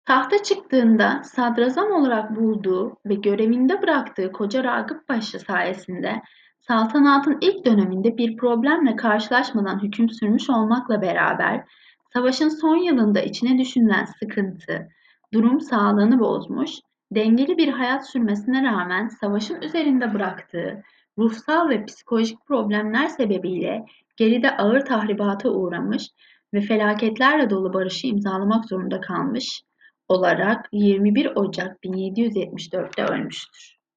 Tahta çıktığında sadrazam olarak bulduğu ve görevinde bıraktığı koca Ragıp Paşa sayesinde saltanatın ilk döneminde bir problemle karşılaşmadan hüküm sürmüş olmakla beraber savaşın son yılında içine düşünülen sıkıntı, durum sağlığını bozmuş, dengeli bir hayat sürmesine rağmen savaşın üzerinde bıraktığı ruhsal ve psikolojik problemler sebebiyle geride ağır tahribata uğramış ve felaketlerle dolu barışı imzalamak zorunda kalmış olarak 21 Ocak 1774'te ölmüştür.